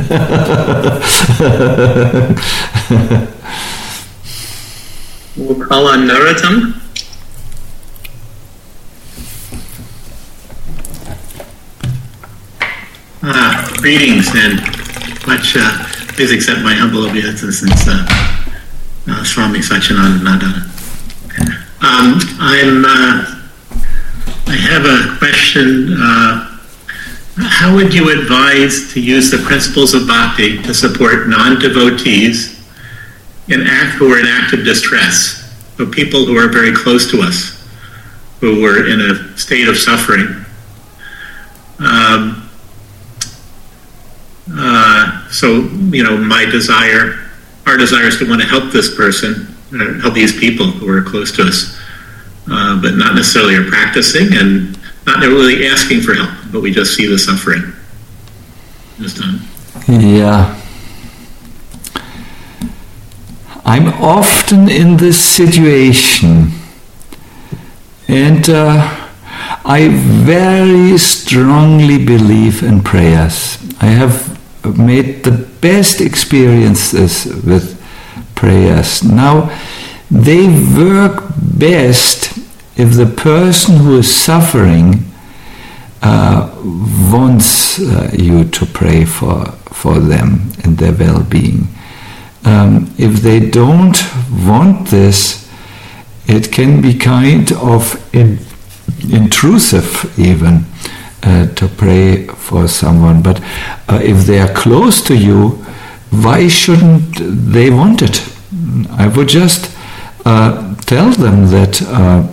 We'll call on Narottam. Ah, greetings, and much, uh, please accept my humble obeisance, uh, uh, Swami Satchidananda. Um, I'm, uh, I have a question. Uh, how would you advise to use the principles of bhakti to support non-devotees in act who are in active distress, so people who are very close to us, who were in a state of suffering? Um, uh, so, you know, my desire, our desire is to want to help this person, uh, help these people who are close to us, uh, but not necessarily are practicing and not really asking for help, but we just see the suffering. Just done. Yeah. I'm often in this situation, and uh, I very strongly believe in prayers. I have made the best experiences with prayers. Now, they work best if the person who is suffering uh, wants uh, you to pray for, for them and their well-being. Um, if they don't want this, it can be kind of in, intrusive even uh, to pray for someone. But uh, if they are close to you, why shouldn't they want it? I would just uh, tell them that uh,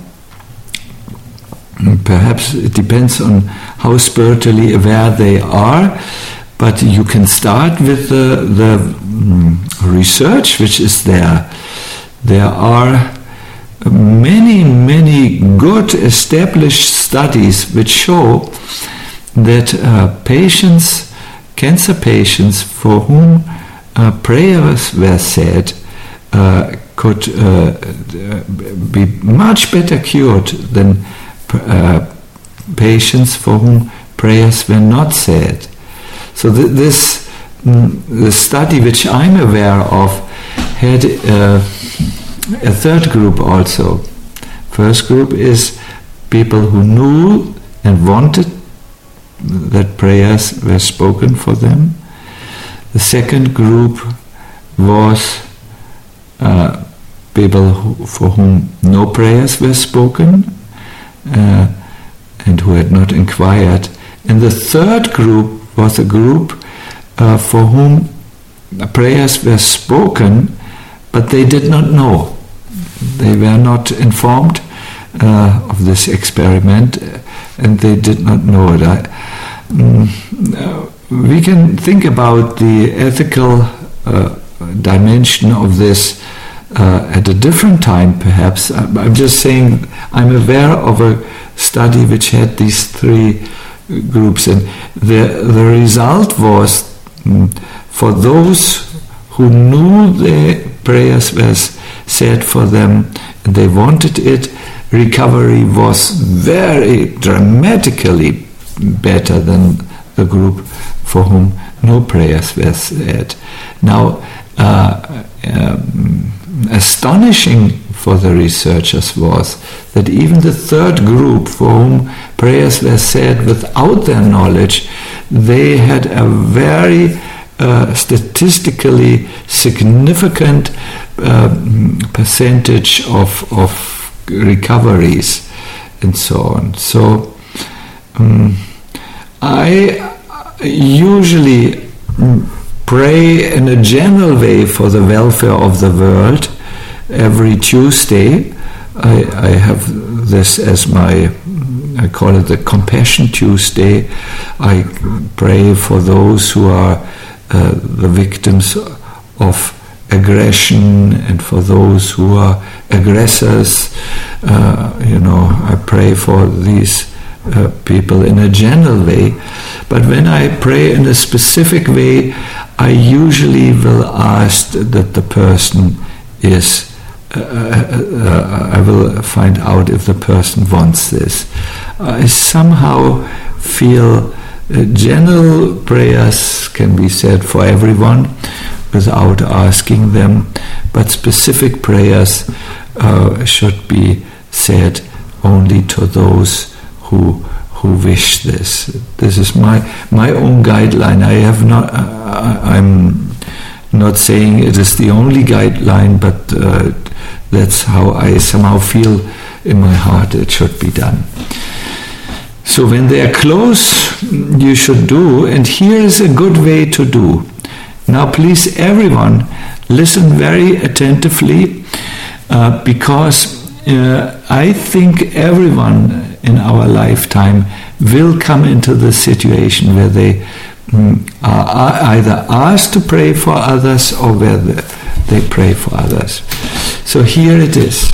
perhaps it depends on how spiritually aware they are, but you can start with the, the um, research which is there. There are many, many good established studies which show that uh, patients, cancer patients for whom uh, prayers were said, uh, could uh, be much better cured than uh, patients for whom prayers were not said. So th- this mm, the study which I'm aware of had uh, a third group also. First group is people who knew and wanted that prayers were spoken for them. The second group was uh, people who, for whom no prayers were spoken uh, and who had not inquired. And the third group was a group uh, for whom prayers were spoken, but they did not know. They were not informed uh, of this experiment, and they did not know it. I, mm, uh, we can think about the ethical uh, dimension of this uh, at a different time, perhaps. I'm just saying I'm aware of a study which had these three groups, and the the result was mm, for those who knew their prayers were said for them and they wanted it, recovery was very dramatically better than the group for whom no prayers were said. Now, uh, um, astonishing for the researchers was that even the third group for whom prayers were said without their knowledge, they had a very uh, statistically significant uh, percentage of, of recoveries and so on. So um, I usually pray in a general way for the welfare of the world. Every Tuesday I, I have this as my, I call it the Compassion Tuesday. I pray for those who are uh, the victims of aggression and for those who are aggressors. Uh, you know, I pray for these Uh, people in a general way, but when I pray in a specific way, I usually will ask that the person is, uh, uh, uh, I will find out if the person wants this. I somehow feel uh, general prayers can be said for everyone without asking them, but specific prayers uh, should be said only to those who who wish this. This is my my own guideline. I have not. Uh, I'm not saying it is the only guideline, but uh, that's how I somehow feel in my heart it should be done. So when they are close, you should do. And here is a good way to do. Now, please, everyone, listen very attentively, uh, because uh, I think everyone in our lifetime will come into the situation where they mm, are either asked to pray for others or where they pray for others. So here it is.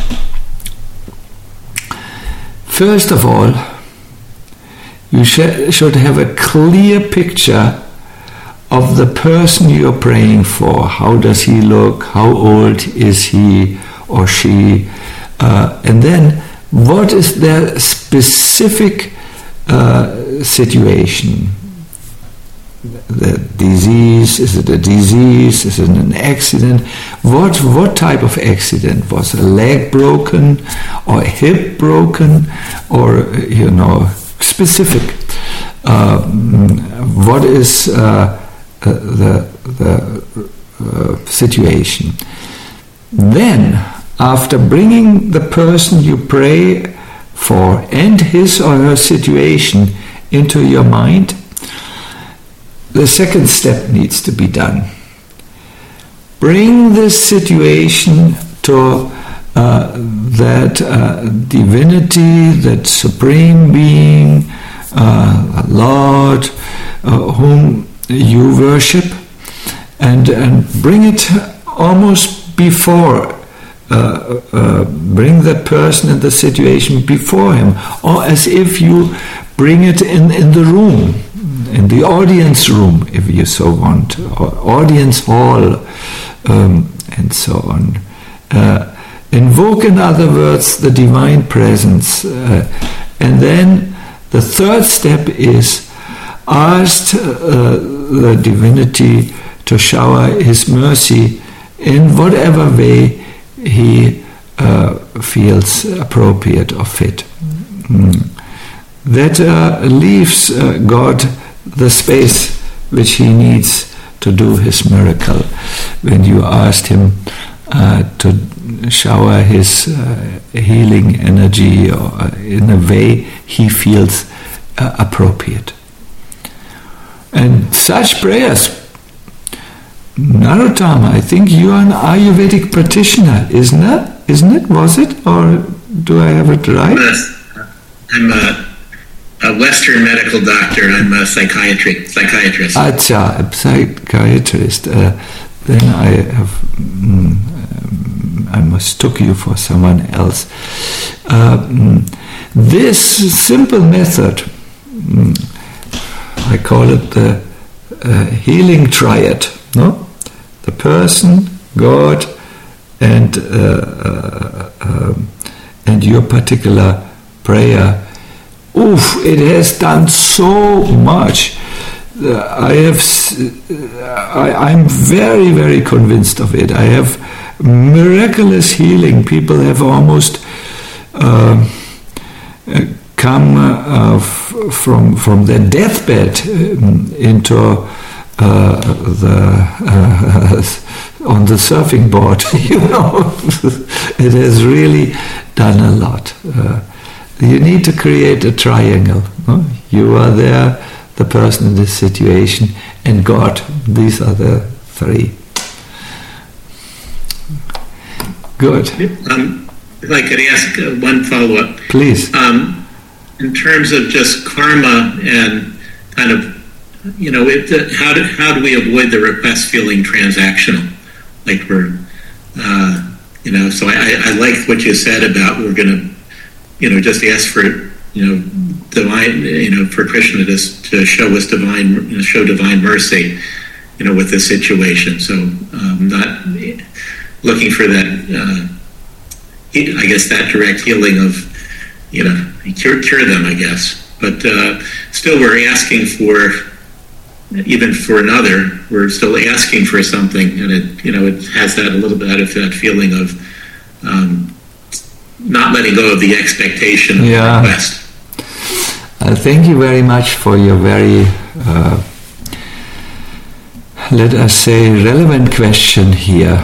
First of all, you sh- should have a clear picture of the person you're praying for. How does he look? How old is he or she? Uh, and then what is their specific uh, situation? The disease, is it a disease? Is it an accident? What what type of accident? Was a leg broken or a hip broken? Or, you know, specific. Uh, what is uh, the, the uh, situation? Then, after bringing the person you pray for and his or her situation into your mind, the second step needs to be done. Bring this situation to uh, that uh, divinity, that supreme being, uh, Lord, uh, whom you worship, and, and bring it almost before. Uh, uh, bring that person and the situation before him, or as if you bring it in, in the room, in the audience room, if you so want, or audience hall, um, and so on. Uh, invoke, in other words, the divine presence. Uh, and then the third step is ask uh, the divinity to shower his mercy in whatever way he uh, feels appropriate or fit. Mm. That uh, leaves uh, God the space which he needs to do his miracle. When you asked him uh, to shower his uh, healing energy or in a way he feels uh, appropriate. And such prayers, Narottama, I think you are an Ayurvedic practitioner, isn't it? Isn't it? Was it? Or do I have it right? Yes. I'm a a Western medical doctor. I'm a psychiatry, psychiatrist. Acha, a psychiatrist. Uh, then I have, mm, um, I mistook you for someone else. Uh, mm, this simple method, mm, I call it the uh, healing triad. No, the person, God, and uh, uh, um, and your particular prayer. Oof! It has done so much. Uh, I have. I, I'm very, very convinced of it. I have miraculous healing. People have almost uh, come uh, f- from from their deathbed into uh, the uh, on the surfing board. You know, it has really done a lot. Uh, You need to create a triangle. No? You are there, the person in this situation, and God. These are the three. Good. Um, if I could ask uh, one follow-up. Please. Um, in terms of just karma and kind of, you know, it, uh, how, do, how do we avoid the request feeling transactional? Like we're, uh, you know, so I, I liked what you said about we're going to, you know, just ask for, you know, divine, you know, for Krishna to, to show us divine, you know, show divine mercy, you know, with this situation. So um, not looking for that, uh, I guess, that direct healing of, you know, cure, cure them, I guess. But uh, still we're asking for, even for another, we're still asking for something. And it, you know, it has that a little bit of that feeling of, um, not letting go of the expectation of yeah. the request. Uh, thank you very much for your very, uh, let us say, relevant question here.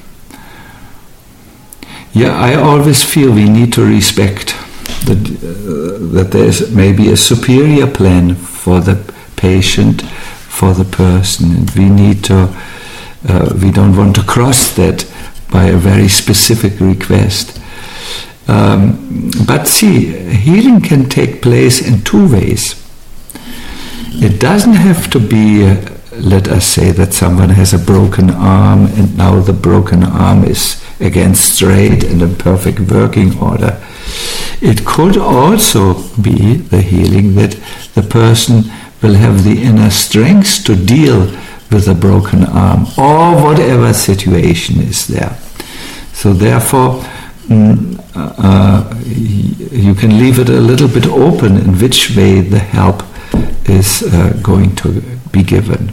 Yeah, I always feel we need to respect that, uh, that there is maybe a superior plan for the patient, for the person, and we need to, uh, we don't want to cross that by a very specific request. Um, but see, healing can take place in two ways. It doesn't have to be, uh, let us say, that someone has a broken arm and now the broken arm is again straight and in perfect working order. It could also be the healing that the person will have the inner strength to deal with a broken arm or whatever situation is there. So therefore, mm, Uh, you can leave it a little bit open in which way the help is uh, going to be given.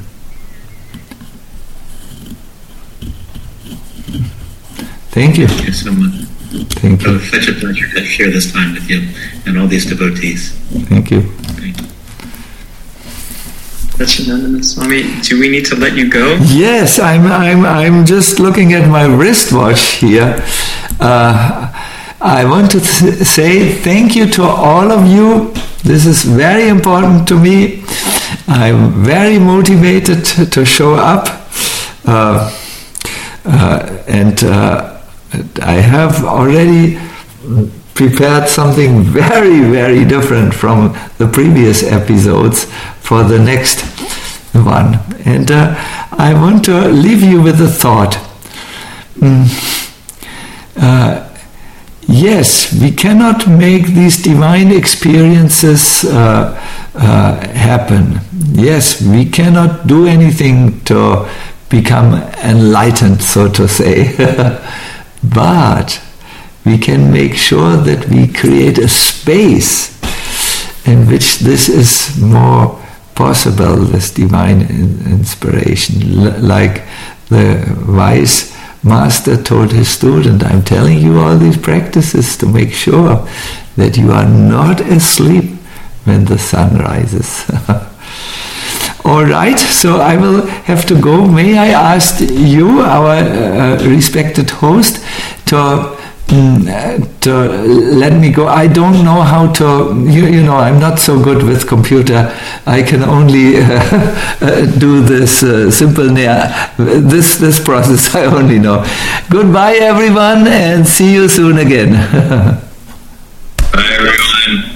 Thank you. Thank you so much. Thank you. Oh, such a pleasure to share this time with you and all these devotees. Thank you. Thank you. Satchidananda Swami, do we need to let you go? Yes, I'm. I'm. I'm just looking at my wristwatch here. Uh, I want to th- say thank you to all of you. This is very important to me. I'm very motivated to show up. Uh, uh, and uh, I have already prepared something very, very different from the previous episodes for the next one. And uh, I want to leave you with a thought. Mm. Uh, Yes, we cannot make these divine experiences uh, uh, happen. Yes, we cannot do anything to become enlightened, so to say. But we can make sure that we create a space in which this is more possible, this divine in- inspiration. L- like the wise Master told his student, I'm telling you all these practices to make sure that you are not asleep when the sun rises. All right, so I will have to go. May I ask you, our uh, respected host, to mm, to let me go? I don't know how to. You, you know, I'm not so good with computer. I can only uh, uh, do this uh, simple this this process. I only know. Goodbye, everyone, and see you soon again. Bye, everyone.